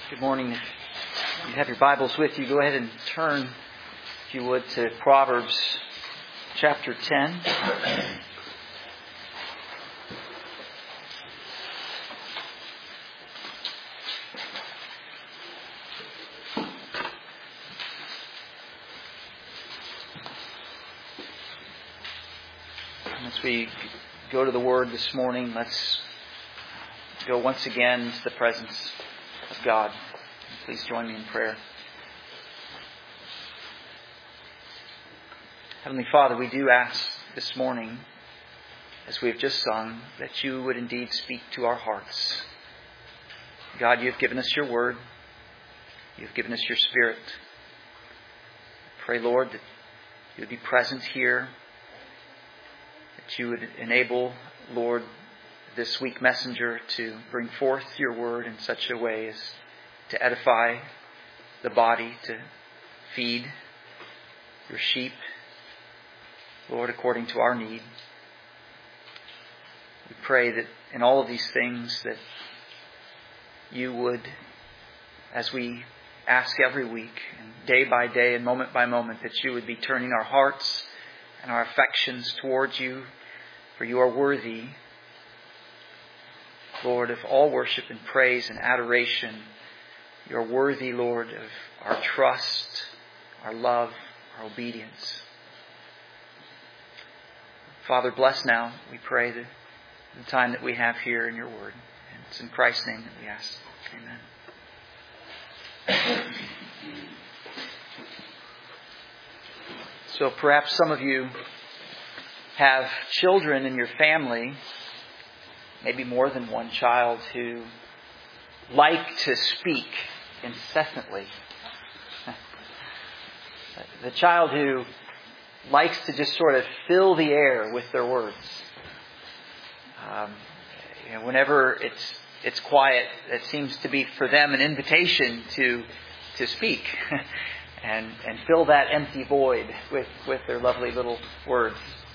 Good morning. If you have your Bibles with you, go ahead and turn, if you would, to Proverbs chapter 10. As we go to the Word this morning, let's go once again into the presence of God. Please join me in prayer. Heavenly Father, we do ask this morning, as we have just sung, that you would indeed speak to our hearts. God, you have given us your Word. You have given us your Spirit. I pray, Lord, that you would be present here, that you would enable, Lord, this weak messenger to bring forth your Word in such a way as to edify the body, to feed your sheep, Lord, according to our need. We pray that in all of these things that you would, as we ask every week, and day by day and moment by moment, that you would be turning our hearts and our affections towards you, for you are worthy, Lord, of all worship and praise and adoration. You are worthy, Lord, of our trust, our love, our obedience. Father, bless now, we pray, the time that we have here in your Word. And it's in Christ's name that we ask. Amen. So perhaps some of you have children in your family, maybe more than one child, who like to speak incessantly. The child who likes to just sort of fill the air with their words. Whenever it's quiet, it seems to be for them an invitation to speak and fill that empty void with their lovely little words.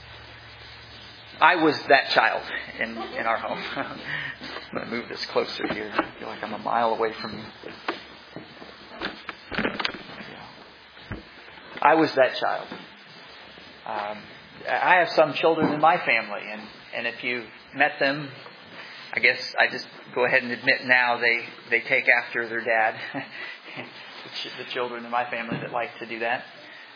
I was that child in our home. I'm going to move this closer here. I feel like I'm a mile away from you. I was that child. I have some children in my family, and if you've met them, I guess I just go ahead and admit now they take after their dad. The children in my family that like to do that.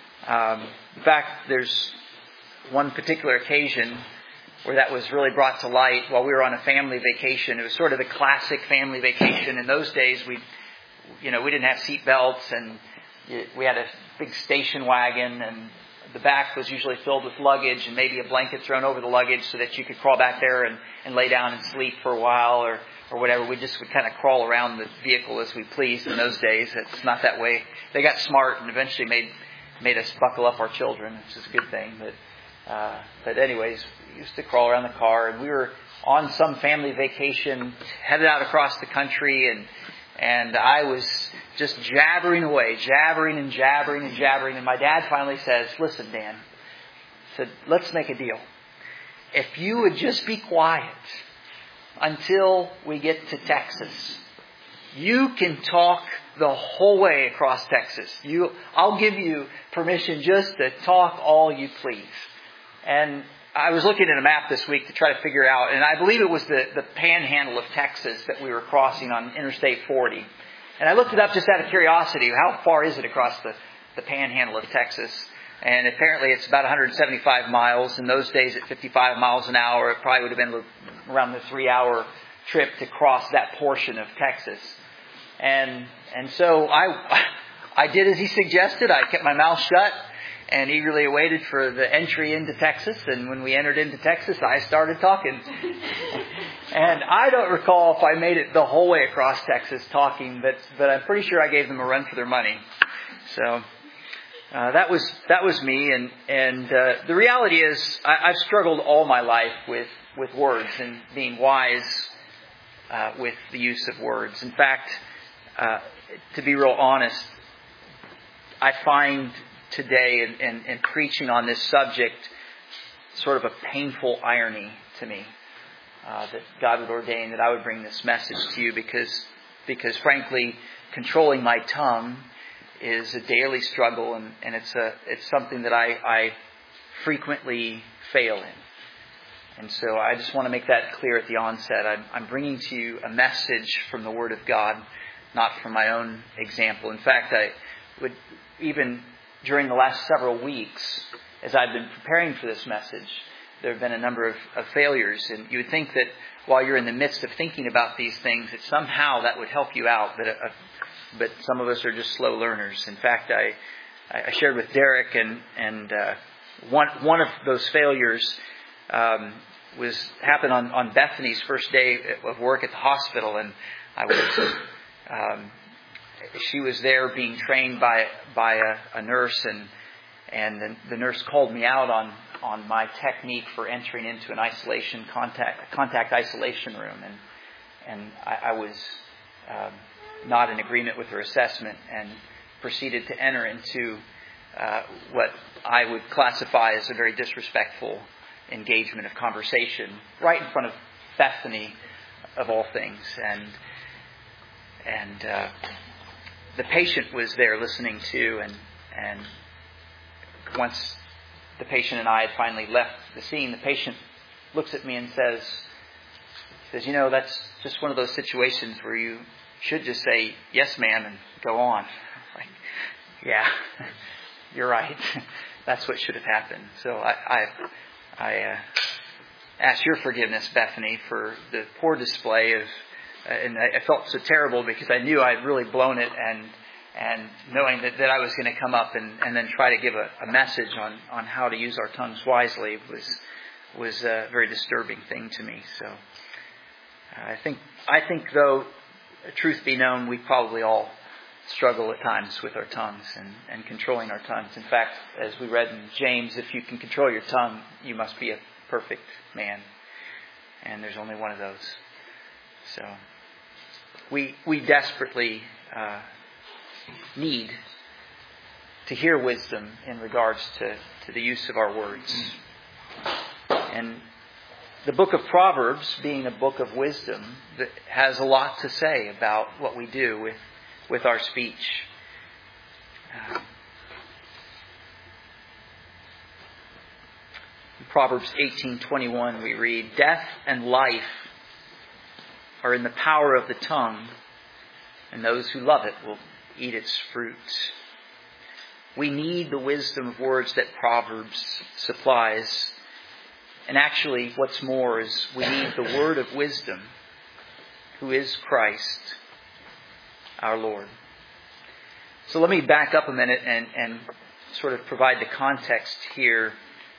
In fact, there's one particular occasion where that was really brought to light while we were on a family vacation. It was sort of the classic family vacation. In those days, we didn't have seat belts, and we had a big station wagon, and the back was usually filled with luggage and maybe a blanket thrown over the luggage so that you could crawl back there and lay down and sleep for a while or whatever. We just would kind of crawl around the vehicle as we pleased in those days. It's not that way. They got smart and eventually made us buckle up our children, which is a good thing. But anyways, we used to crawl around the car, and we were on some family vacation, headed out across the country, and I was just jabbering away, jabbering, and my dad finally says, "Listen, Dan," said, "let's make a deal. If you would just be quiet until we get to Texas, you can talk the whole way across Texas. I'll give you permission just to talk all you please." And I was looking at a map this week to try to figure out, and I believe it was the panhandle of Texas that we were crossing on Interstate 40. And I looked it up just out of curiosity. How far is it across the panhandle of Texas? And apparently it's about 175 miles. In those days at 55 miles an hour, it probably would have been around the 3-hour trip to cross that portion of Texas. And so I did as he suggested. I kept my mouth shut and eagerly awaited for the entry into Texas. And when we entered into Texas, I started talking. And I don't recall if I made it the whole way across Texas talking, but I'm pretty sure I gave them a run for their money. So that was me. And the reality is, I've struggled all my life with words and being wise with the use of words. In fact, to be real honest, I find today in preaching on this subject sort of a painful irony to me that God would ordain that I would bring this message to you, because because frankly, controlling my tongue is a daily struggle, and it's something that I frequently fail in. And so I just want to make that clear at the onset. I'm bringing to you a message from the Word of God, not from my own example. In fact, I would, even during the last several weeks, as I've been preparing for this message, there have been a number of failures. And you would think that while you're in the midst of thinking about these things, that somehow that would help you out. But some of us are just slow learners. In fact, I shared with Derek, and one of those failures happened on Bethany's first day of work at the hospital, and she was there being trained by a nurse, and the nurse called me out on my technique for entering into an contact isolation room, and I was not in agreement with her assessment, and proceeded to enter into what I would classify as a very disrespectful engagement of conversation right in front of Bethany, of all things, and the patient was there listening too, and once the patient and I had finally left the scene, the patient looks at me and says, that's just one of those situations where you should just say, "Yes, ma'am," and go on. Like, yeah, you're right. That's what should have happened. So I ask your forgiveness, Bethany, for the poor display of, and I felt so terrible because I knew I'd really blown it, and knowing that I was going to come up and then try to give a message on how to use our tongues wisely was a very disturbing thing to me. So I think though, truth be known, we probably all struggle at times with our tongues and controlling our tongues. In fact, as we read in James, if you can control your tongue, you must be a perfect man. And there's only one of those. So we desperately need to hear wisdom in regards to the use of our words. And the book of Proverbs, being a book of wisdom, that has a lot to say about what we do with our speech. In Proverbs 18:21 we read, "Death and life are in the power of the tongue, and those who love it will eat its fruit." We need the wisdom of words that Proverbs supplies. And actually, what's more is we need the word of wisdom, who is Christ, our Lord. So let me back up a minute and sort of provide the context here.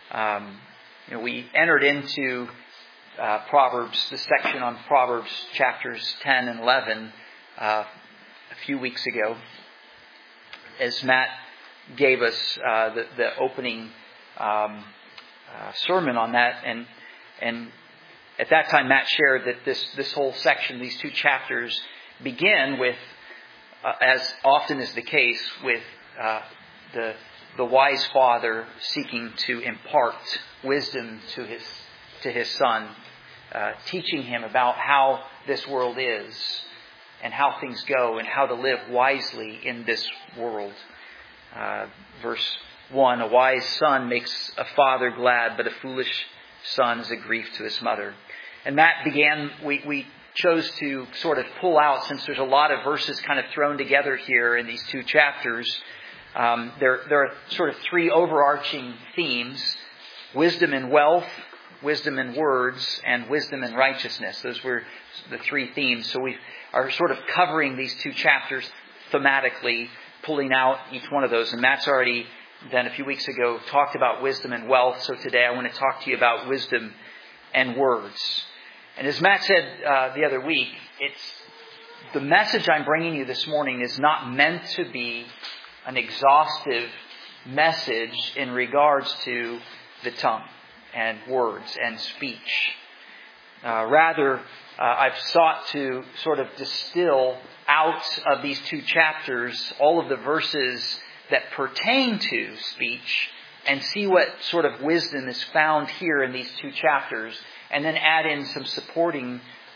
We entered into Proverbs, the section on Proverbs chapters 10 and 11 a few weeks ago, as Matt gave us the opening sermon on that, and at that time Matt shared that this whole section, these two chapters, begin with, as often is the case, with the wise father seeking to impart wisdom to his son, teaching him about how this world is and how things go and how to live wisely in this world. Verse 1, "A wise son makes a father glad, but a foolish son is a grief to his mother." And Matt began, we chose to sort of pull out, since there's a lot of verses kind of thrown together here in these two chapters, there are sort of three overarching themes: wisdom and wealth, wisdom and words, and wisdom and righteousness. Those were the three themes. So we are sort of covering these two chapters thematically, pulling out each one of those. And Matt's already then a few weeks ago talked about wisdom and wealth. So today I want to talk to you about wisdom and words. And as Matt said the other week, the message I'm bringing you this morning is not meant to be an exhaustive message in regards to the tongue and words and speech. Rather, I've sought to sort of distill out of these two chapters all of the verses that pertain to speech and see what sort of wisdom is found here in these two chapters, and then add in some supporting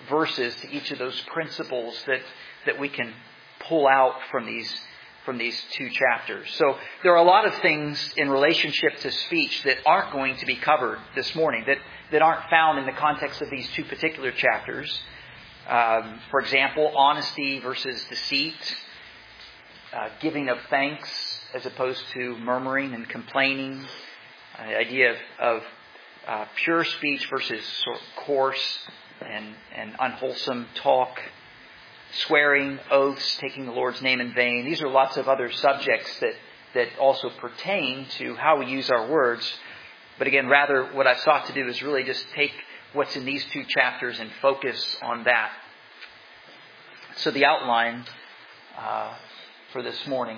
verses to each of those principles that we can pull out from these two chapters. So there are a lot of things in relationship to speech that aren't going to be covered this morning, that aren't found in the context of these two particular chapters. For example, honesty versus deceit, giving of thanks as opposed to murmuring and complaining, the idea of pure speech versus sort of coarse and unwholesome talk, swearing, oaths, taking the Lord's name in vain. These are lots of other subjects that also pertain to how we use our words. But again, rather what I've sought to do is really just take what's in these two chapters and focus on that. So the outline for this morning.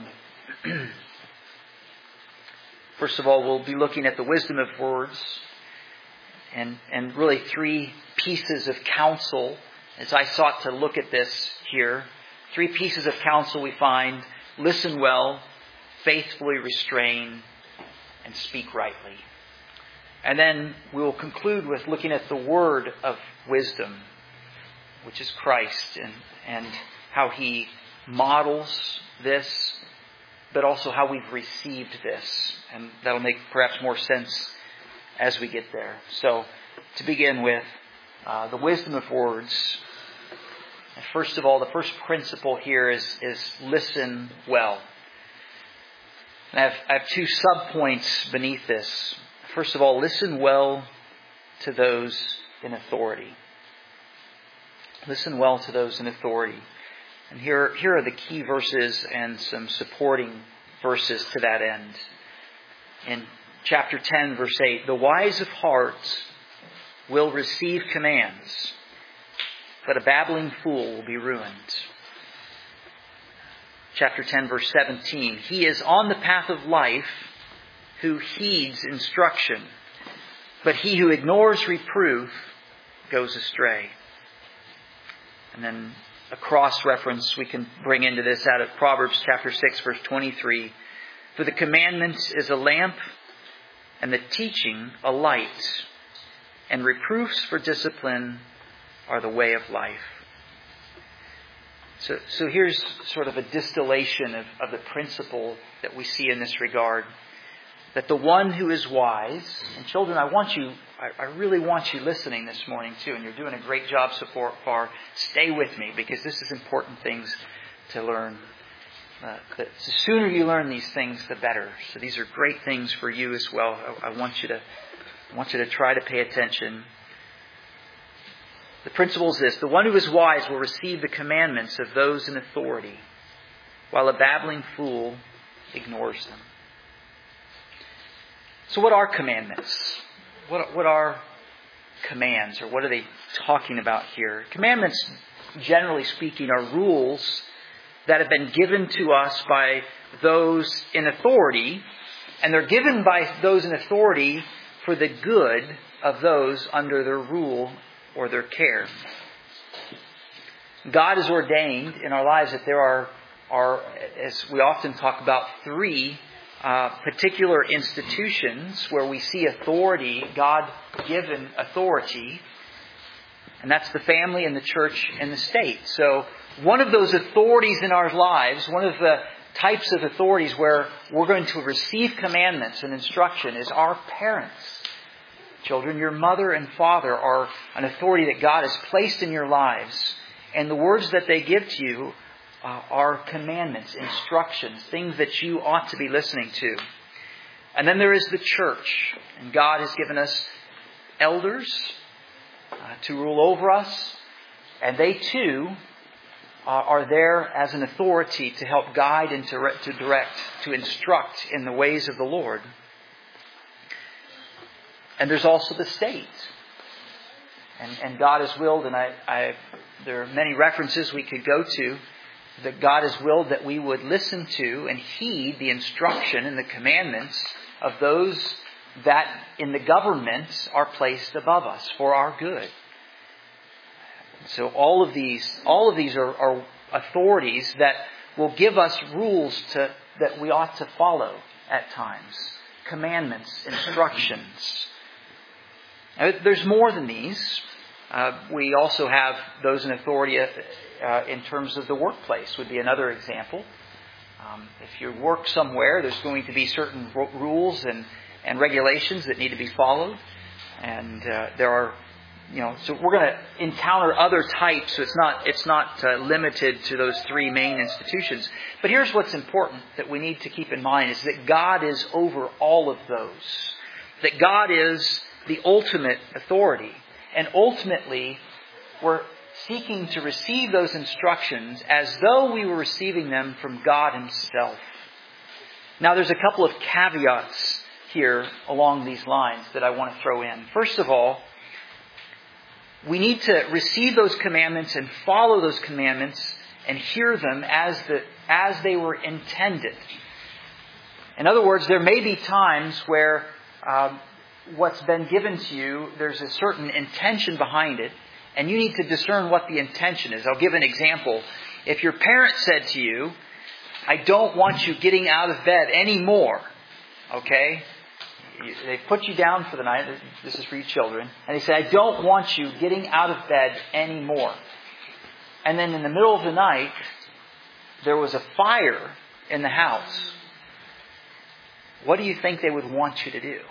First of all, we'll be looking at the wisdom of words and really three pieces of counsel. As I sought to look at this here, three pieces of counsel we find: listen well, faithfully restrain, and speak rightly. And then we will conclude with looking at the word of wisdom, which is Christ, and how He models this, but also how we've received this. And that'll make perhaps more sense as we get there. So, to begin with, the wisdom of words. And first of all, the first principle here is listen well. And I have two subpoints beneath this. First of all, listen well to those in authority. Listen well to those in authority. And here are the key verses and some supporting verses to that end. In chapter 10, verse 8, the wise of heart will receive commands, but a babbling fool will be ruined. Chapter 10, verse 17, he is on the path of life who heeds instruction, but he who ignores reproof goes astray. And then a cross-reference we can bring into this out of Proverbs chapter 6, verse 23. For the commandment is a lamp, and the teaching a light, and reproofs for discipline are the way of life. So here's sort of a distillation of the principle that we see in this regard. That the one who is wise, and children, I really want you listening this morning too, and you're doing a great job so far. Stay with me, because this is important things to learn. The sooner you learn these things, the better. So these are great things for you as well. I want you to try to pay attention. The principle is this: the one who is wise will receive the commandments of those in authority, while a babbling fool ignores them. So what are commandments? What are commands, or what are they talking about here? Commandments, generally speaking, are rules that have been given to us by those in authority, and they're given by those in authority for the good of those under their rule or their care. God has ordained in our lives that there are, as we often talk about, three particular institutions where we see authority, God-given authority, and that's the family and the church and the state. So one of those authorities in our lives, one of the types of authorities where we're going to receive commandments and instruction, is our parents. Children, your mother and father are an authority that God has placed in your lives, and the words that they give to you are commandments, instructions, things that you ought to be listening to. And then there is the church. And God has given us elders to rule over us. And they too are there as an authority to help guide and to direct, to instruct in the ways of the Lord. And there's also the state. And God has willed, and there are many references we could go to, that God has willed that we would listen to and heed the instruction and the commandments of those that in the government are placed above us for our good. So all of these are authorities that will give us rules that we ought to follow at times. Commandments, instructions. Now, there's more than these. We also have those in authority in terms of the workplace would be another example. If you work somewhere, there's going to be certain rules and regulations that need to be followed. And there are, so we're going to encounter other types. So it's not limited to those three main institutions. But here's what's important that we need to keep in mind is that God is over all of those. That God is the ultimate authority. And ultimately, we're seeking to receive those instructions as though we were receiving them from God Himself. Now, there's a couple of caveats here along these lines that I want to throw in. First of all, we need to receive those commandments and follow those commandments and hear them as they were intended. In other words, there may be times where what's been given to you, there's a certain intention behind it, and you need to discern what the intention is. I'll give an example. If your parent said to you, I don't want you getting out of bed anymore, okay? They put you down for the night. This is for you children. And they say, I don't want you getting out of bed anymore. And then in the middle of the night, there was a fire in the house. What do you think they would want you to do?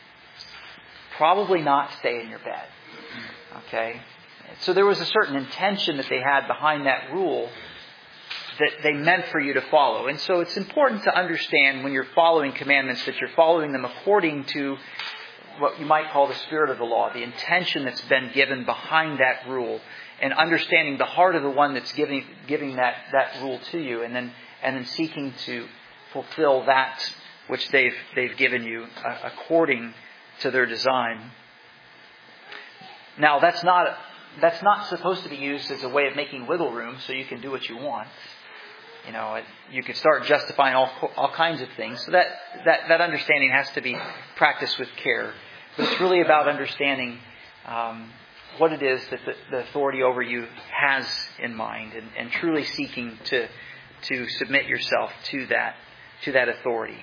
Probably not stay in your bed. Okay? So there was a certain intention that they had behind that rule that they meant for you to follow. And so it's important to understand when you're following commandments that you're following them according to what you might call the spirit of the law, the intention that's been given behind that rule, and understanding the heart of the one that's giving that rule to you, and then seeking to fulfill that which they've given you according to their design. Now, that's not supposed to be used as a way of making wiggle room so you can do what you want. You could start justifying all kinds of things. So that understanding has to be practiced with care. But it's really about understanding what it is that the authority over you has in mind, and truly seeking to submit yourself to that authority.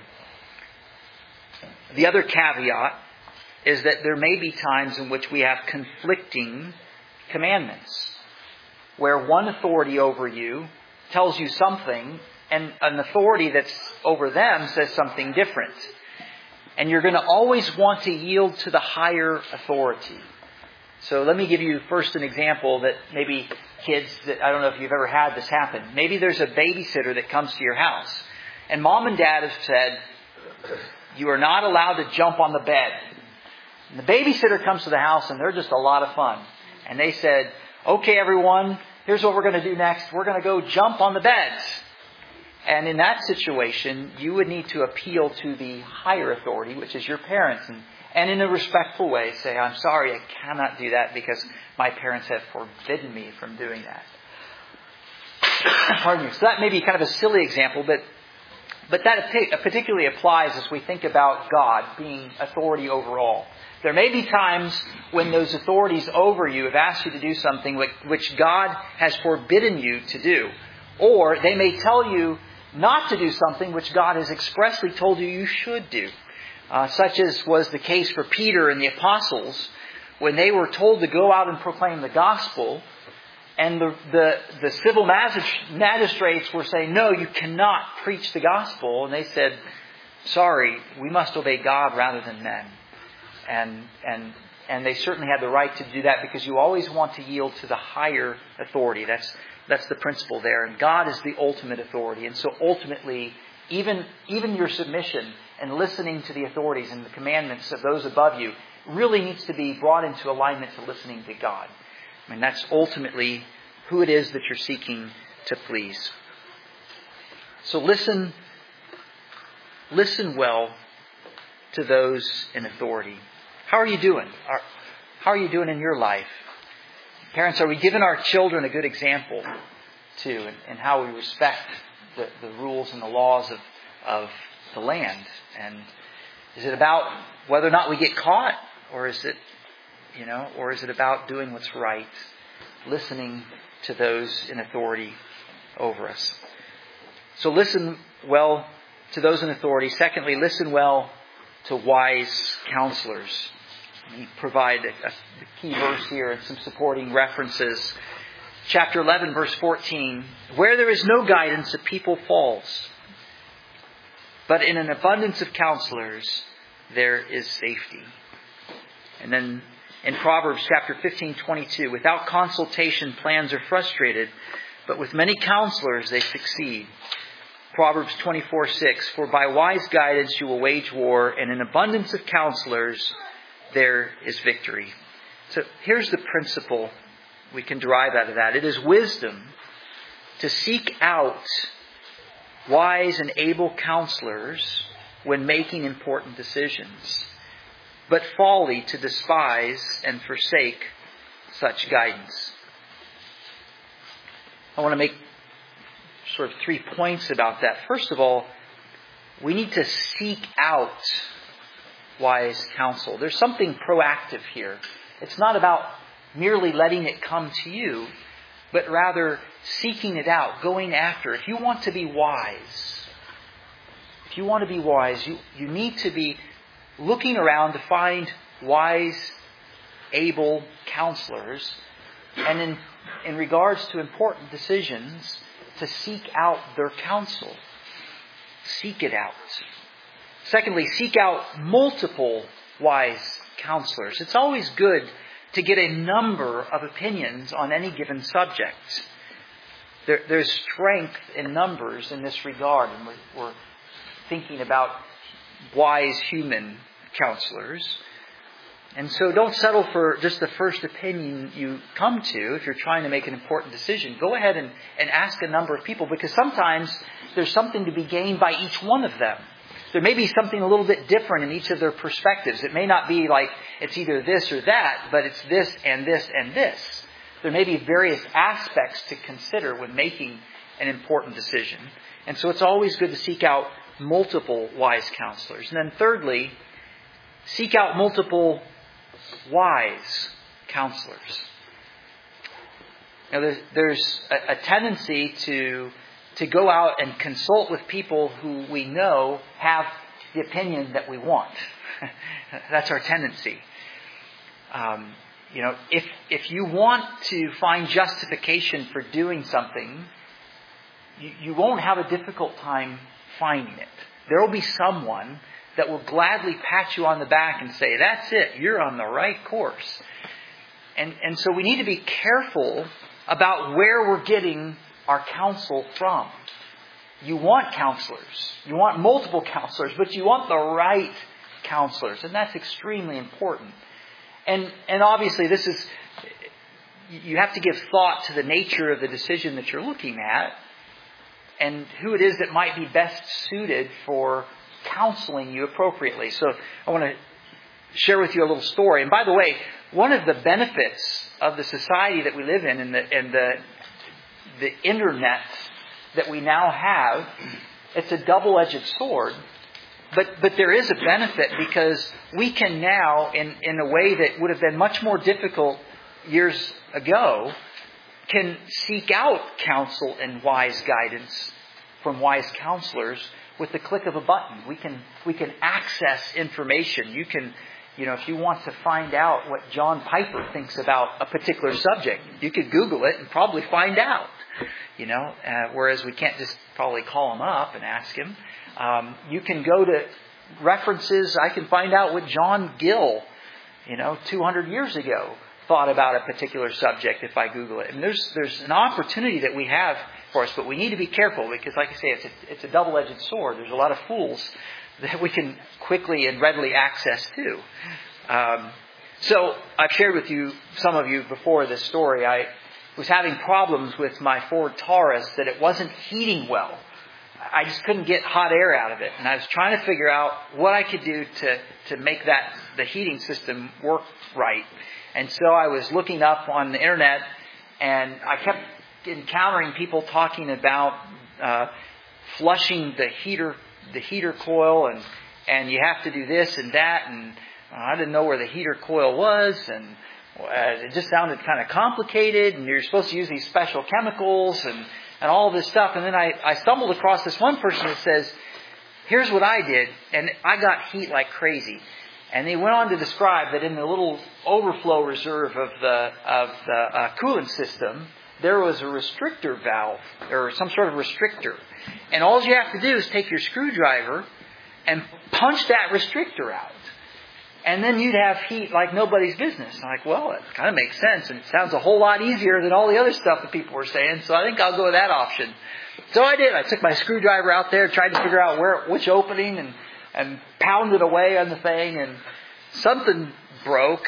The other caveat is that there may be times in which we have conflicting commandments, where one authority over you tells you something, and an authority that's over them says something different. And you're going to always want to yield to the higher authority. So let me give you first an example that maybe kids, that I don't know if you've ever had this happen. Maybe there's a babysitter that comes to your house, and mom and dad have said, you are not allowed to jump on the bed. And the babysitter comes to the house, and they're just a lot of fun. And they said, okay, everyone, here's what we're going to do next. We're going to go jump on the beds. And in that situation, you would need to appeal to the higher authority, which is your parents. And in a respectful way, say, I'm sorry, I cannot do that because my parents have forbidden me from doing that. Pardon me. So that may be kind of a silly example, but that particularly applies as we think about God being authority over all. There may be times when those authorities over you have asked you to do something which God has forbidden you to do. Or they may tell you not to do something which God has expressly told you should do. Such as was the case for Peter and the apostles when they were told to go out and proclaim the gospel. And the civil magistrates were saying, no, you cannot preach the gospel. And they said, sorry, we must obey God rather than men. And they certainly had the right to do that because you always want to yield to the higher authority. That's the principle there. And God is the ultimate authority. And so ultimately, even your submission and listening to the authorities and the commandments of those above you really needs to be brought into alignment to listening to God. I mean, that's ultimately who it is that you're seeking to please. So listen well to those in authority. How are you doing? How are you doing in your life? Parents, are we giving our children a good example too in how we respect the rules and the laws of the land? And is it about whether or not we get caught, or is it about doing what's right, listening to those in authority over us? So listen well to those in authority. Secondly, listen well to wise counselors. Let me provide a key verse here and some supporting references. Chapter 11, verse 14. Where there is no guidance, a people falls. But in an abundance of counselors, there is safety. And then in Proverbs chapter 15:22, without consultation, plans are frustrated, but with many counselors, they succeed. Proverbs 24:6, for by wise guidance you will wage war, and in abundance of counselors, there is victory. So here's the principle we can derive out of that. It is wisdom to seek out wise and able counselors when making important decisions, but folly to despise and forsake such guidance. I want to make sort of 3 points about that. First of all, we need to seek out wise counsel. There's something proactive here. It's not about merely letting it come to you, but rather seeking it out, going after it. If you want to be wise, you need to be looking around to find wise, able counselors, and in regards to important decisions, to seek out their counsel. Seek it out. Secondly, seek out multiple wise counselors. It's always good to get a number of opinions on any given subject. There's strength in numbers in this regard, and we're thinking about wise human counselors. And so don't settle for just the first opinion you come to if you're trying to make an important decision. Go ahead and ask a number of people, because sometimes there's something to be gained by each one of them. There may be something a little bit different in each of their perspectives. It may not be like it's either this or that, but it's this and this and this. There may be various aspects to consider when making an important decision. And so it's always good to seek out multiple wise counselors. And then thirdly, seek out multiple wise counselors. Now, there's a tendency to go out and consult with people who we know have the opinion that we want. That's our tendency. If you want to find justification for doing something, you won't have a difficult time finding it. There will be someone that will gladly pat you on the back and say, that's it, you're on the right course. And so we need to be careful about where we're getting our counsel from. You want counselors. You want multiple counselors, but you want the right counselors. And that's extremely important. And obviously you have to give thought to the nature of the decision that you're looking at and who it is that might be best suited for counseling you appropriately. So I want to share with you a little story. And by the way, one of the benefits of the society that we live in and the internet that we now have, it's a double-edged sword. But there is a benefit, because we can now, in a way that would have been much more difficult years ago, can seek out counsel and wise guidance from wise counselors with the click of a button. We can access information. You can, if you want to find out what John Piper thinks about a particular subject, you could Google it and probably find out. Whereas we can't just probably call him up and ask him. You can go to references. I can find out what John Gill, 200 years ago thought about a particular subject if I Google it. And there's an opportunity that we have for us, but we need to be careful, because, like I say, it's a double-edged sword. There's a lot of fools that we can quickly and readily access to. So I've shared with some of you before this story. I was having problems with my Ford Taurus, that it wasn't heating well. I just couldn't get hot air out of it. And I was trying to figure out what I could do to make the heating system work right. And so I was looking up on the internet, and I kept encountering people talking about flushing the heater coil, and you have to do this and that, and I didn't know where the heater coil was, and it just sounded kind of complicated, and you're supposed to use these special chemicals and all this stuff. And then I stumbled across this one person that says, here's what I did, and I got heat like crazy. And he went on to describe that in the little overflow reserve of the coolant system, there was a restrictor valve, or some sort of restrictor. And all you have to do is take your screwdriver and punch that restrictor out. And then you'd have heat like nobody's business. I'm like, well, it kind of makes sense. And it sounds a whole lot easier than all the other stuff that people were saying. So I think I'll go with that option. So I did. I took my screwdriver out there, tried to figure out which opening, and pounded away on the thing. And something broke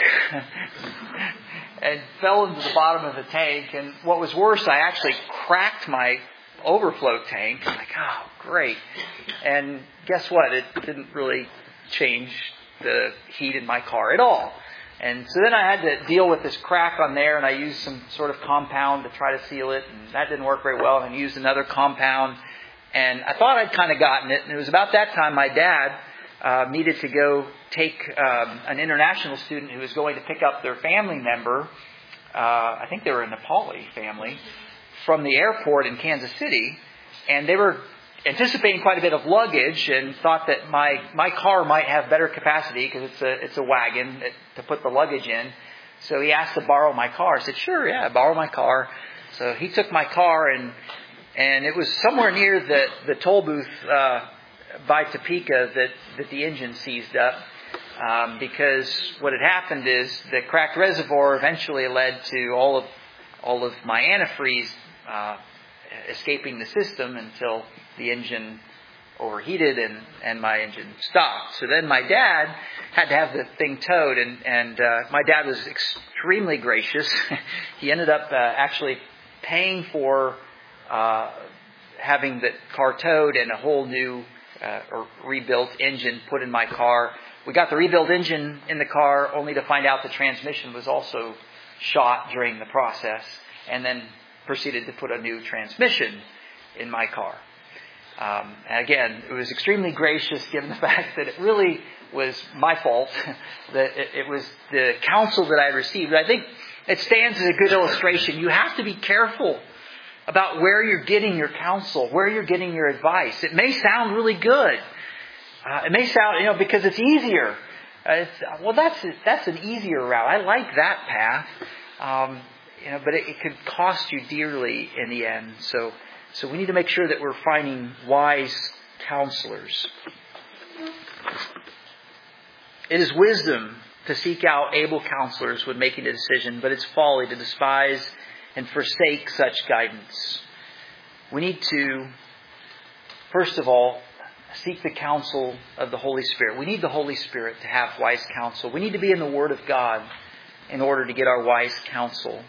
and fell into the bottom of the tank. And what was worse, I actually cracked my overflow tank. I'm like, oh, great. And guess what? It didn't really change the heat in my car at all. And so then I had to deal with this crack on there, and I used some sort of compound to try to seal it, and that didn't work very well. And I used another compound, and I thought I'd kind of gotten it. And it was about that time my dad needed to go take an international student who was going to pick up their family member. I think they were a Nepali family from the airport in Kansas City, and they were anticipating quite a bit of luggage and thought that my car might have better capacity because it's a wagon to put the luggage in. So he asked to borrow my car. I said, sure, yeah, borrow my car. So he took my car, and it was somewhere near the toll booth by Topeka that the engine seized up. Because what had happened is the cracked reservoir eventually led to all of my antifreeze escaping the system until the engine overheated and my engine stopped. So then my dad had to have the thing towed, and my dad was extremely gracious. He ended up actually paying for having the car towed and a whole new or rebuilt engine put in my car. We got the rebuilt engine in the car only to find out the transmission was also shot during the process, and then proceeded to put a new transmission in my car. And again, it was extremely gracious given the fact that it really was my fault, that it was the counsel that I had received. I think it stands as a good illustration. You have to be careful about where you're getting your counsel, where you're getting your advice. It may sound really good. It may sound, because it's easier. That's an easier route. I like that path. But it could cost you dearly in the end. So we need to make sure that we're finding wise counselors. It is wisdom to seek out able counselors when making a decision, but it's folly to despise and forsake such guidance. We need to, first of all, seek the counsel of the Holy Spirit. We need the Holy Spirit to have wise counsel. We need to be in the Word of God in order to get our wise counsel.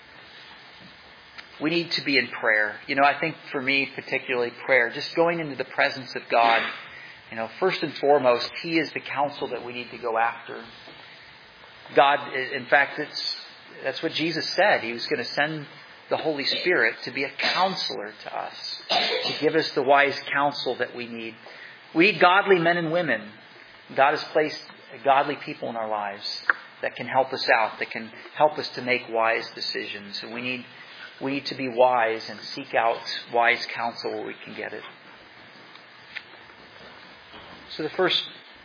We need to be in prayer. I think for me, particularly prayer, just going into the presence of God. First and foremost, He is the counsel that we need to go after. God, in fact, that's what Jesus said. He was going to send the Holy Spirit to be a counselor to us, to give us the wise counsel that we need. We need godly men and women. God has placed godly people in our lives that can help us out, that can help us to make wise decisions. And we need to be wise and seek out wise counsel where we can get it. So the first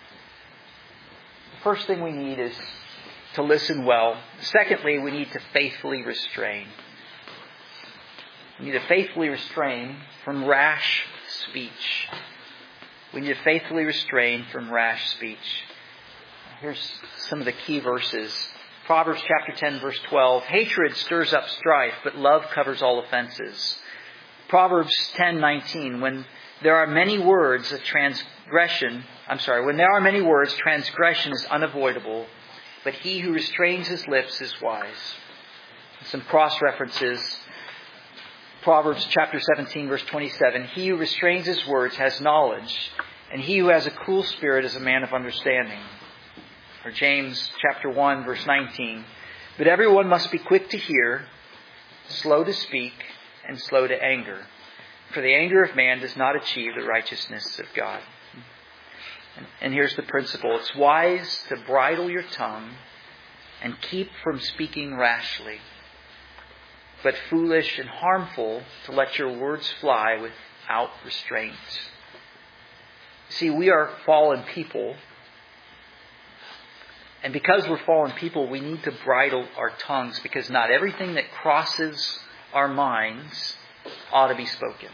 thing we need is to listen well. Secondly, we need to faithfully restrain. We need to faithfully restrain from rash speech. We need to faithfully restrain from rash speech. Here's some of the key verses. Proverbs chapter 10, verse 12. Hatred stirs up strife, but love covers all offenses. Proverbs 10:19. When there are many words, transgression is unavoidable, but he who restrains his lips is wise. Some cross references. Proverbs chapter 17, verse 27. He who restrains his words has knowledge, and he who has a cool spirit is a man of understanding. Or James chapter 1, verse 19. But everyone must be quick to hear, slow to speak, and slow to anger. For the anger of man does not achieve the righteousness of God. And here's the principle. It's wise to bridle your tongue and keep from speaking rashly, but foolish and harmful to let your words fly without restraint. See, we are fallen people. And because we're fallen people, we need to bridle our tongues, because not everything that crosses our minds ought to be spoken.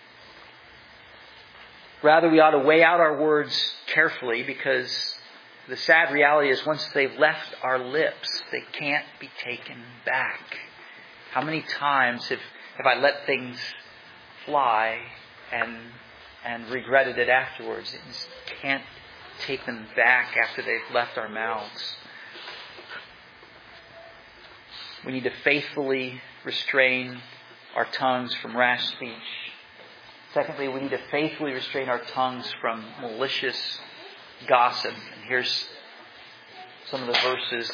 Rather, we ought to weigh out our words carefully, because the sad reality is once they've left our lips, they can't be taken back. How many times have I let things fly and regretted it afterwards? You just can't take them back after they've left our mouths. We need to faithfully restrain our tongues from rash speech. Secondly, we need to faithfully restrain our tongues from malicious gossip. And here's some of the verses.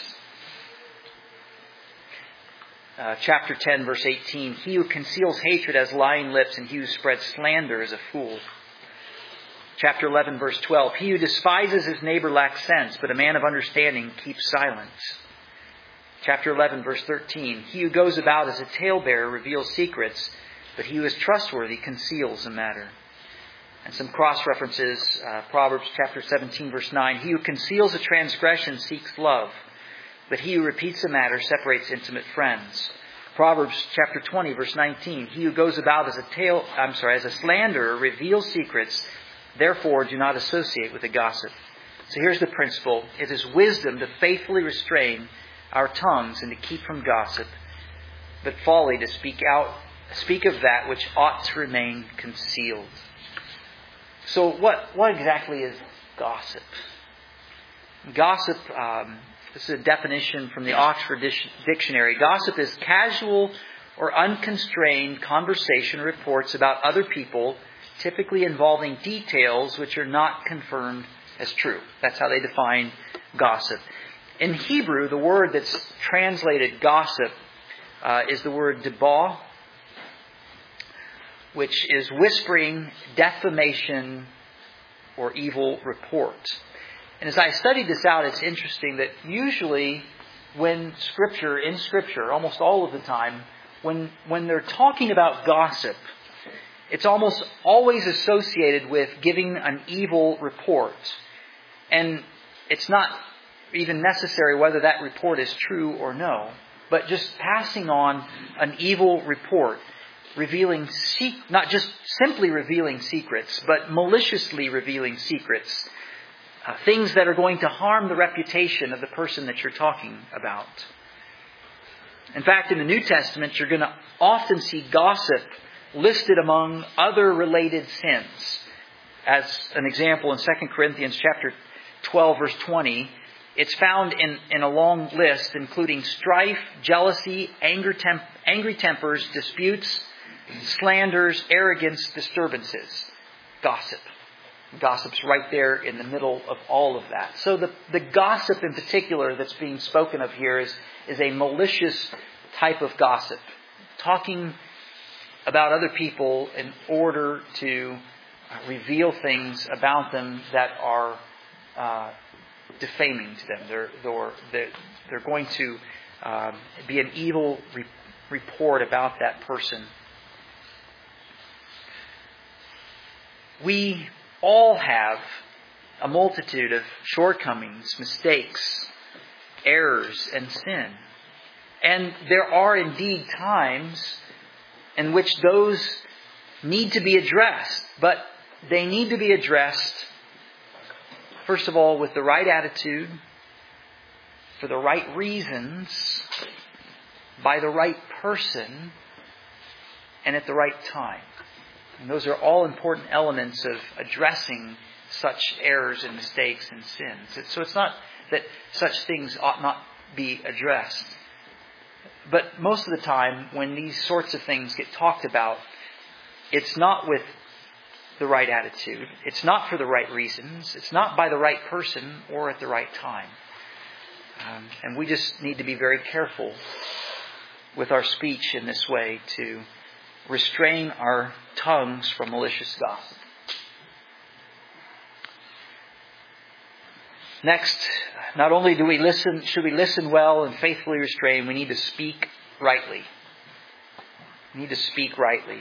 Chapter 10, verse 18. He who conceals hatred has lying lips, and he who spreads slander is a fool. Chapter 11, verse 12. He who despises his neighbor lacks sense, but a man of understanding keeps silence. Chapter 11, verse 13. He who goes about as a talebearer reveals secrets, but he who is trustworthy conceals a matter. And some cross-references. Proverbs chapter 17, verse 9. He who conceals a transgression seeks love, but he who repeats a matter separates intimate friends. Proverbs chapter 20, verse 19. He who goes about as a slanderer reveals secrets, therefore do not associate with a gossip. So here's the principle. It is wisdom to faithfully restrain our tongues and to keep from gossip, but folly to speak of that which ought to remain concealed. So what exactly is gossip? Gossip, this is a definition from the Oxford Dictionary. Gossip is casual or unconstrained conversation or reports about other people, typically involving details which are not confirmed as true. That's how they define gossip. In Hebrew, the word that's translated gossip is the word debah, which is whispering, defamation, or evil report. And as I studied this out, it's interesting that usually in Scripture, almost all of the time, when they're talking about gossip, it's almost always associated with giving an evil report. And it's not even necessary whether that report is true or no, but just passing on an evil report, not just simply revealing secrets, but maliciously revealing secrets. Things that are going to harm the reputation of the person that you're talking about. In fact, in the New Testament, you're going to often see gossip listed among other related sins. As an example, in 2 Corinthians chapter 12, verse 20, it's found in a long list, including strife, jealousy, angry tempers, disputes, slanders, arrogance, disturbances. Gossip. Gossip's right there in the middle of all of that. So the gossip in particular that's being spoken of here is a malicious type of gossip. Talking about other people in order to reveal things about them that are defaming to them. They're going to be an evil report about that person. We all have a multitude of shortcomings, mistakes, errors, and sin. And there are indeed times in which those need to be addressed. But they need to be addressed, first of all, with the right attitude, for the right reasons, by the right person, and at the right time. And those are all important elements of addressing such errors and mistakes and sins. So it's not that such things ought not be addressed. But most of the time, when these sorts of things get talked about, it's not with the right attitude. It's not for the right reasons. It's not by the right person or at the right time. And we just need to be very careful with our speech in this way to restrain our tongues from malicious gossip. Next, not only should we listen well and faithfully restrain, we need to speak rightly. We need to speak rightly.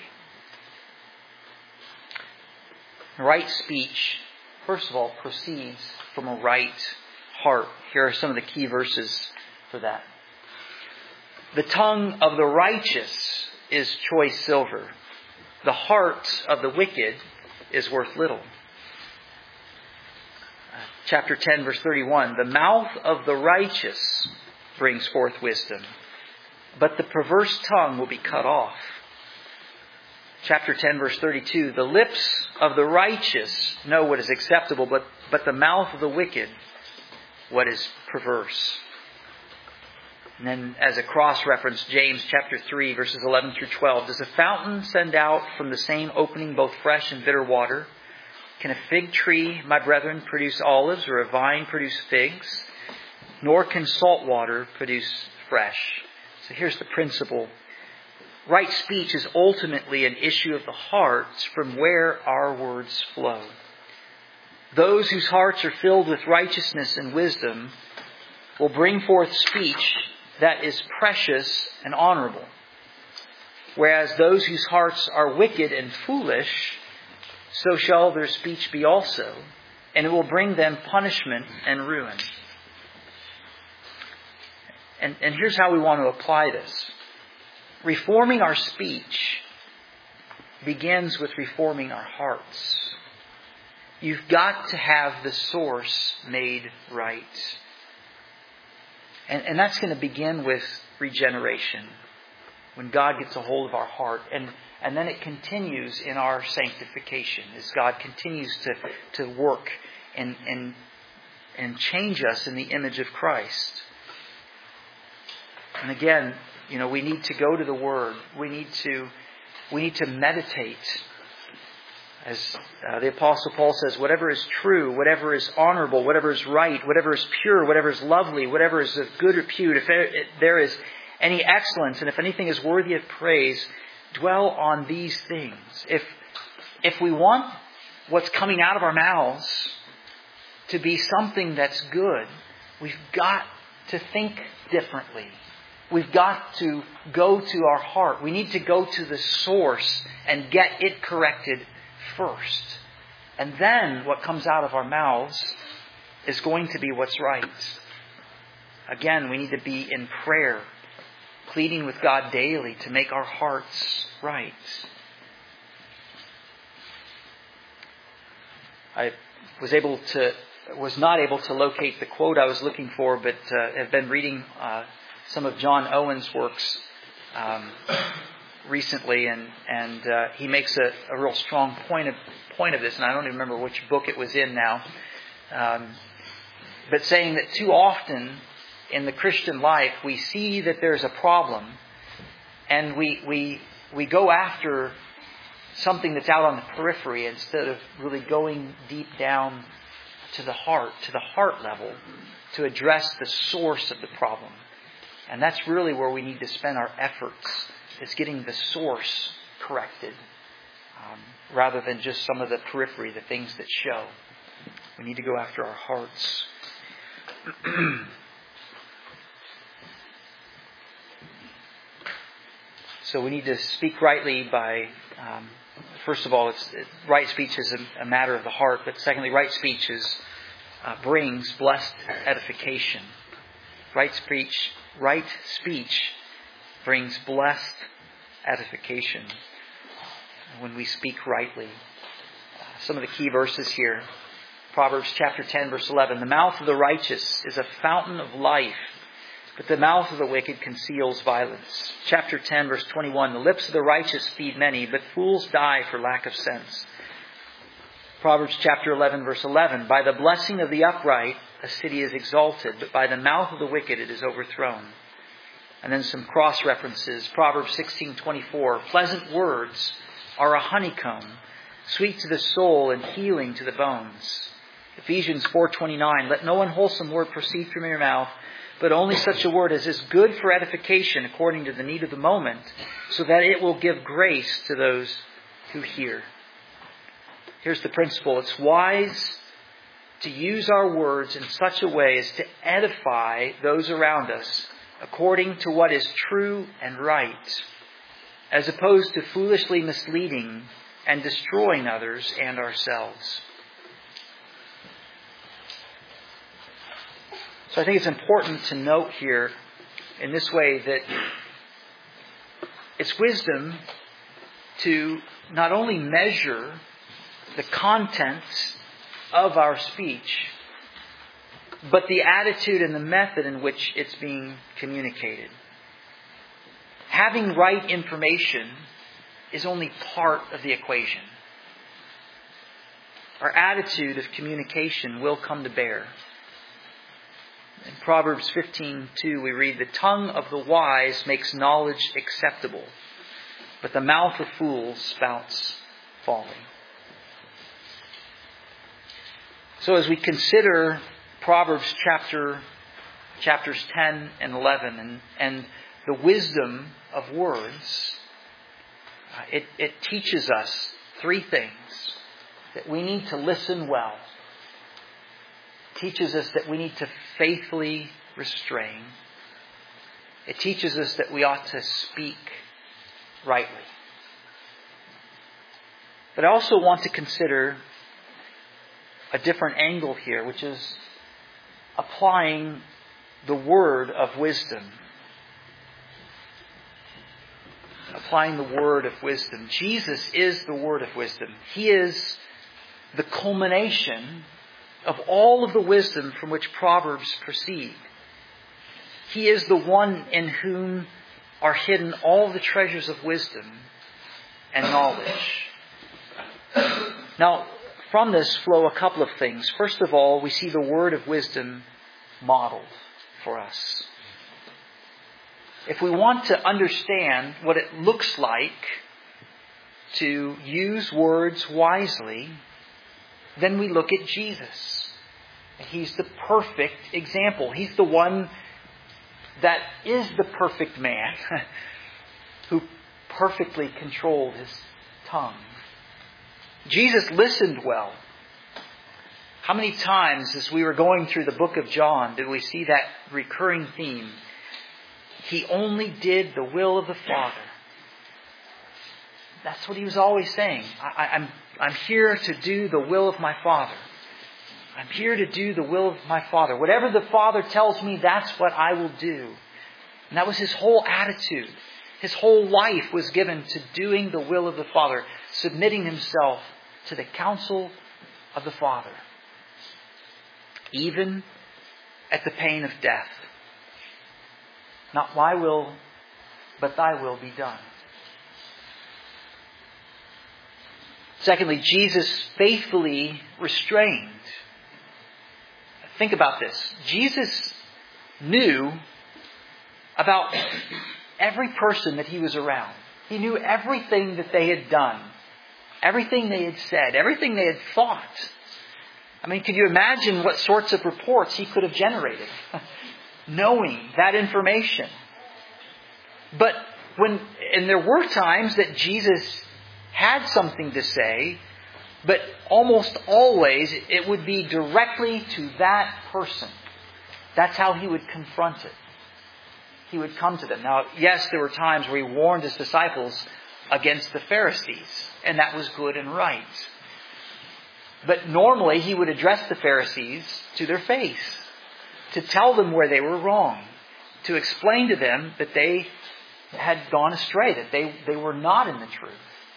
Right speech, first of all, proceeds from a right heart. Here are some of the key verses for that. The tongue of the righteous is choice silver. The heart of the wicked is worth little. Chapter 10, verse 31. The mouth of the righteous brings forth wisdom, but the perverse tongue will be cut off. Chapter 10, verse 32. The lips of the righteous know what is acceptable, but the mouth of the wicked, what is perverse. And then as a cross-reference, James chapter 3, verses 11 through 12. Does a fountain send out from the same opening both fresh and bitter water? Can a fig tree, my brethren, produce olives, or a vine produce figs? Nor can salt water produce fresh. So here's the principle. Right speech is ultimately an issue of the heart, from where our words flow. Those whose hearts are filled with righteousness and wisdom will bring forth speech that is precious and honorable. Whereas those whose hearts are wicked and foolish, so shall their speech be also, and it will bring them punishment and ruin. And here's how we want to apply this. Reforming our speech begins with reforming our hearts. You've got to have the source made right. And that's going to begin with regeneration. When God gets a hold of our heart. And then it continues in our sanctification. As God continues to work and change us in the image of Christ. And again, we need to go to the Word. We need to meditate. As the Apostle Paul says, whatever is true, whatever is honorable, whatever is right, whatever is pure, whatever is lovely, whatever is of good repute, if there is any excellence, and if anything is worthy of praise, dwell on these things. If we want what's coming out of our mouths to be something that's good, we've got to think differently. We've got to go to our heart. We need to go to the source and get it corrected first. And then what comes out of our mouths is going to be what's right. Again, we need to be in prayer, pleading with God daily to make our hearts right. I was not able to locate the quote I was looking for, but have been reading some of John Owen's works recently, and he makes a real strong point of this, and I don't even remember which book it was in now, but saying that too often in the Christian life we see that there's a problem, and we go after something that's out on the periphery instead of really going deep down to the heart level, to address the source of the problem. And that's really where we need to spend our efforts, is getting the source corrected, rather than just some of the periphery, the things that show. We need to go after our hearts. So we need to speak rightly by, first of all, right speech is a matter of the heart, but secondly, right speech brings blessed edification. Right speech brings blessed edification when we speak rightly. Some of the key verses here. Proverbs chapter 10, verse 11. The mouth of the righteous is a fountain of life, but the mouth of the wicked conceals violence. Chapter 10, verse 21. The lips of the righteous feed many, but fools die for lack of sense. Proverbs chapter 11, verse 11. By the blessing of the upright, a city is exalted, but by the mouth of the wicked it is overthrown. And then some cross references. Proverbs 16:24. Pleasant words are a honeycomb, sweet to the soul and healing to the bones. Ephesians 4:29. Let no unwholesome word proceed from your mouth, but only such a word as is good for edification according to the need of the moment, so that it will give grace to those who hear. Here's the principle. It's wise to use our words in such a way as to edify those around us according to what is true and right, as opposed to foolishly misleading and destroying others and ourselves. So I think it's important to note here in this way that it's wisdom to not only measure the contents of our speech, but the attitude and the method in which it's being communicated. Having right information is only part of the equation. Our attitude of communication will come to bear. In Proverbs 15:2 we read, "The tongue of the wise makes knowledge acceptable, but the mouth of fools spouts folly." So as we consider Proverbs chapters 10 and 11 and the wisdom of words, it teaches us three things. That we need to listen well. It teaches us that we need to faithfully restrain. It teaches us that we ought to speak rightly. But I also want to consider a different angle here, which is applying the word of wisdom. Applying the word of wisdom. Jesus is the word of wisdom. He is the culmination of all of the wisdom from which Proverbs proceed. He is the one in whom are hidden all the treasures of wisdom and knowledge. Now, from this flow a couple of things. First of all, we see the word of wisdom modeled for us. If we want to understand what it looks like to use words wisely, then we look at Jesus. He's the perfect example. He's the one that is the perfect man who perfectly controlled his tongue. Jesus listened well. How many times as we were going through the book of John did we see that recurring theme? He only did the will of the Father. That's what he was always saying. I'm here to do the will of my Father. I'm here to do the will of my Father. Whatever the Father tells me, that's what I will do. And that was his whole attitude. His whole life was given to doing the will of the Father, submitting himself to the counsel of the Father, even at the pain of death. Not my will, but thy will be done. Secondly, Jesus faithfully restrained. Think about this. Jesus knew about every person that he was around. He knew everything that they had done, everything they had said, everything they had thought. I mean, could you imagine what sorts of reports he could have generated, knowing that information? And there were times that Jesus had something to say, but almost always it would be directly to that person. That's how he would confront it. He would come to them. Now, yes, there were times where he warned his disciples against the Pharisees, and that was good and right. But normally he would address the Pharisees to their face, to tell them where they were wrong, to explain to them that they had gone astray, that they were not in the truth.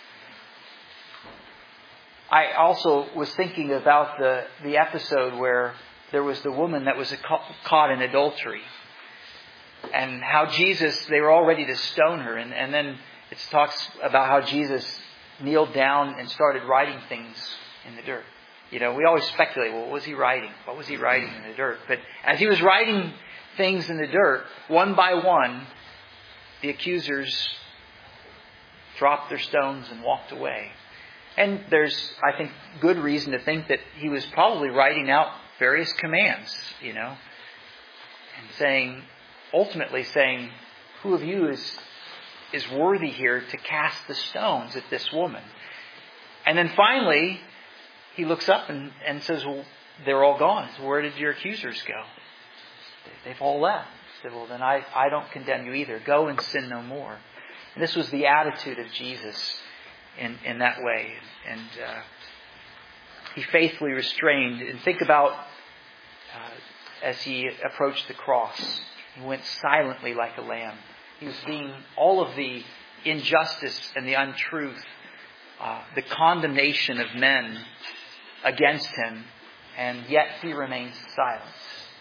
I also was thinking about the episode where there was the woman that was caught in adultery. And how Jesus, they were all ready to stone her. And then it talks about how Jesus kneeled down and started writing things in the dirt. You know, we always speculate, well, what was he writing? What was he writing in the dirt? But as he was writing things in the dirt, one by one, the accusers dropped their stones and walked away. And there's, I think, good reason to think that he was probably writing out various commands, you know, and ultimately saying, who of you is worthy here to cast the stones at this woman? And then finally, he looks up and says, well, they're all gone. So where did your accusers go? They've all left. He said, well, then I don't condemn you either. Go and sin no more. And this was the attitude of Jesus in that way. And he faithfully restrained. And think about as He approached the cross. He went silently like a lamb. He was being all of the injustice and the untruth, the condemnation of men against Him, and yet He remained silent.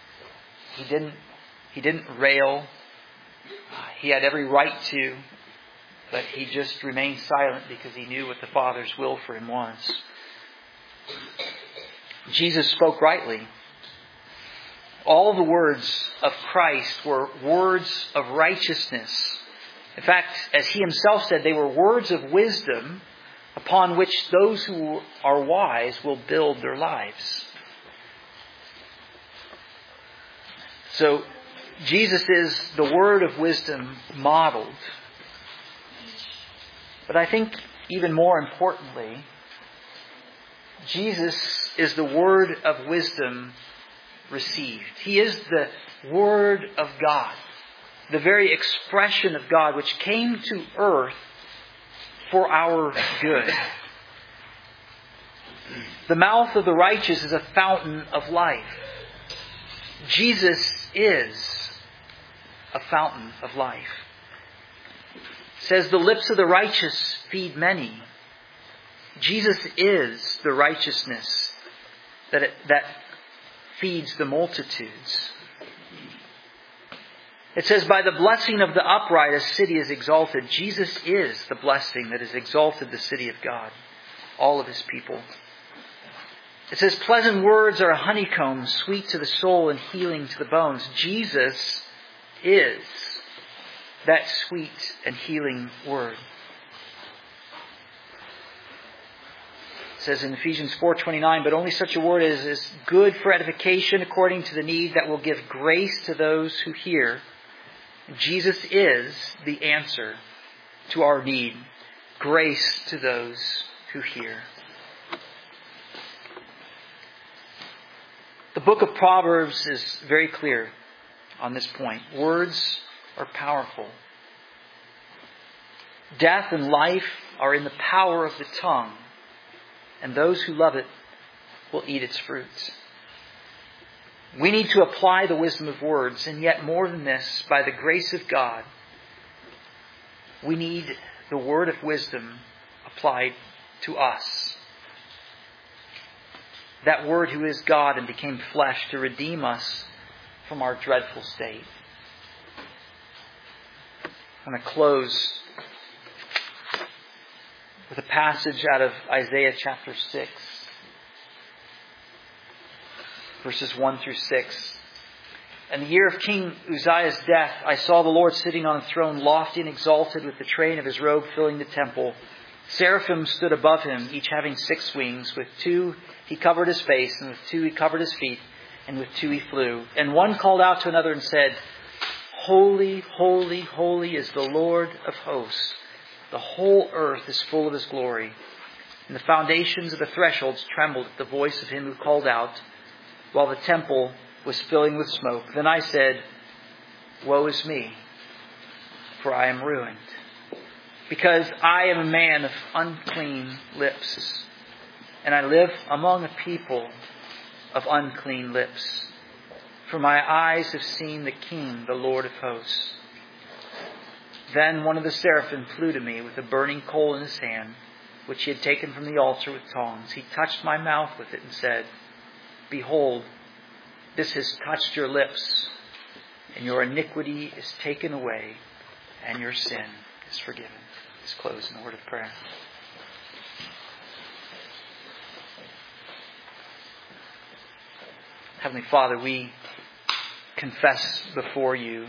He didn't rail. He had every right to, but He just remained silent because He knew what the Father's will for Him was. Jesus spoke rightly. All the words of Christ were words of righteousness. In fact, as He Himself said, they were words of wisdom upon which those who are wise will build their lives. So, Jesus is the word of wisdom modeled. But I think even more importantly, Jesus is the word of wisdom received. He is the Word of God, the very expression of God which came to earth for our good. The mouth of the righteous is a fountain of life. Jesus is a fountain of life. It says the lips of the righteous feed many. Jesus is the righteousness that feeds the multitudes. It says, by the blessing of the upright a city is exalted. Jesus is the blessing that has exalted the city of God, all of His people. It says, pleasant words are a honeycomb, sweet to the soul and healing to the bones. Jesus is that sweet and healing word. It says in Ephesians 4:29, but only such a word as is good for edification according to the need that will give grace to those who hear. Jesus is the answer to our need. Grace to those who hear. The book of Proverbs is very clear on this point. Words are powerful. Death and life are in the power of the tongue, and those who love it will eat its fruits. We need to apply the wisdom of words, and yet more than this, by the grace of God, we need the word of wisdom applied to us. That Word who is God and became flesh to redeem us from our dreadful state. I'm going to close with a passage out of Isaiah chapter 6, verses 1 through 6. In the year of King Uzziah's death, I saw the Lord sitting on a throne, lofty and exalted, with the train of His robe filling the temple. Seraphim stood above Him, each having 6 wings. With 2 He covered His face, and with 2 He covered His feet, and with 2 He flew. And one called out to another and said, Holy, holy, holy is the Lord of hosts. The whole earth is full of His glory. And the foundations of the thresholds trembled at the voice of Him who called out, while the temple was filling with smoke. Then I said, Woe is me, for I am ruined, because I am a man of unclean lips, and I live among a people of unclean lips. For my eyes have seen the King, the Lord of hosts. Then one of the seraphim flew to me with a burning coal in his hand, which he had taken from the altar with tongs. He touched my mouth with it and said, Behold, this has touched your lips, and your iniquity is taken away, and your sin is forgiven. Let's close in a word of prayer. Heavenly Father, we confess before You,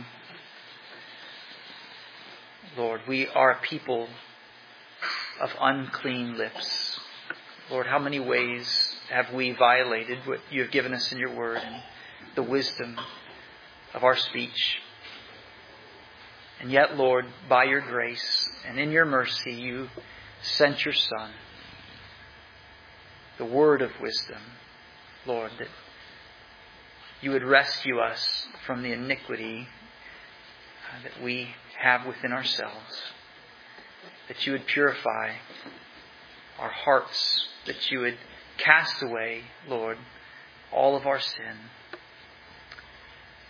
Lord, we are a people of unclean lips. Lord, how many ways have we violated what You have given us in Your Word and the wisdom of our speech? And yet, Lord, by Your grace and in Your mercy, You sent Your Son, the word of wisdom, Lord, that You would rescue us from the iniquity that we have within ourselves, that You would purify our hearts, that You would cast away, Lord, all of our sin.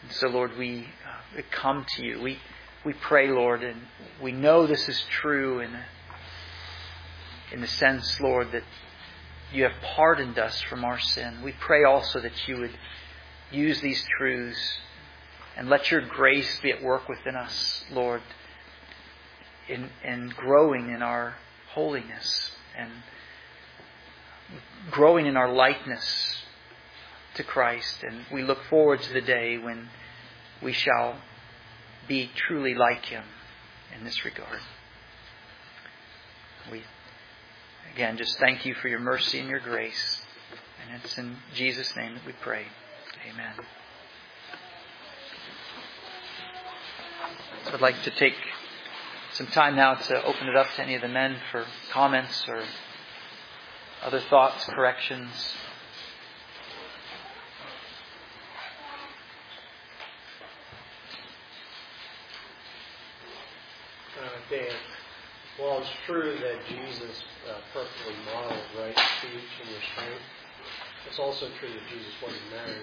So, Lord, we come to you. We pray, Lord, and we know this is true in the sense, Lord, that you have pardoned us from our sin. We pray also that you would use these truths and let your grace be at work within us, Lord, in growing in our holiness and growing in our likeness to Christ. And we look forward to the day when we shall be truly like Him in this regard. We, again, just thank you for your mercy and your grace. And it's in Jesus' name that we pray. Amen. So I'd like to take some time now to open it up to any of the men for comments or other thoughts, corrections. Dan, well, it's true that Jesus perfectly modeled right speech and restraint. It's also true that Jesus wasn't married.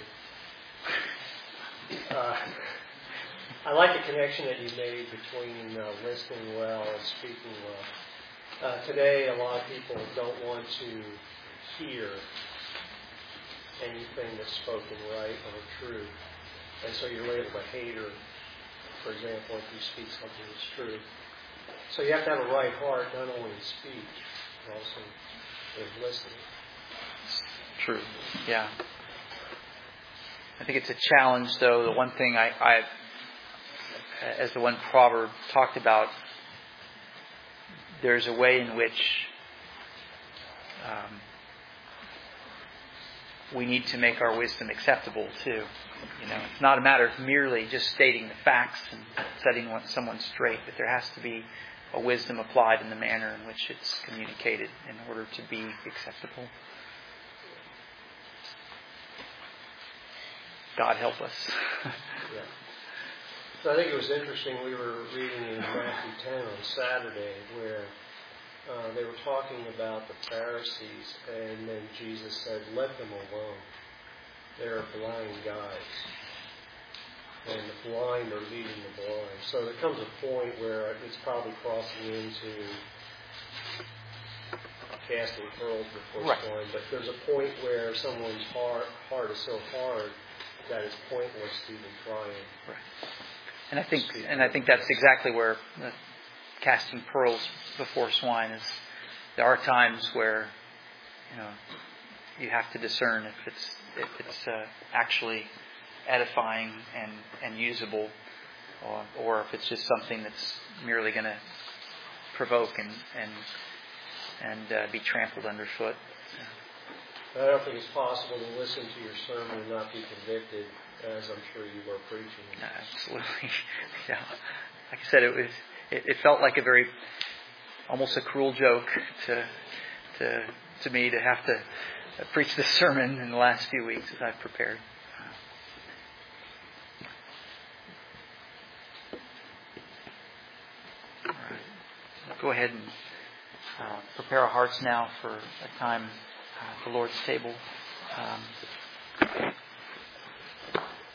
I like the connection that you made between listening well and speaking well. Today, a lot of people don't want to hear anything that's spoken right or true. And so you're labeled a hater, for example, if you speak something that's true. So you have to have a right heart, not only in speech, but also in listening. True. Yeah. I think it's a challenge, though. The one thing I as the one proverb talked about, there's a way in which we need to make our wisdom acceptable too. It's not a matter of merely just stating the facts and setting someone straight, but there has to be a wisdom applied in the manner in which it's communicated in order to be acceptable. God help us. Yeah. So I think it was interesting. We were reading in Matthew 10 on Saturday where they were talking about the Pharisees, and then Jesus said, "Let them alone. They're blind guides, and the blind are leading the blind." So there comes a point where it's probably crossing into casting pearls before swine. But there's a point where someone's heart is so hard that it's pointless to even trying. Right. And I think that's exactly where casting pearls before swine is. There are times where you have to discern if it's actually edifying and usable, or if it's just something that's merely going to provoke and be trampled underfoot. I don't think it's possible to listen to your sermon and not be convicted, as I'm sure you were preaching. Absolutely. Yeah. Like I said, it felt like almost a cruel joke to me to have to preach this sermon in the last few weeks as I've prepared. All right. We'll go ahead and prepare our hearts now for a time at the Lord's table.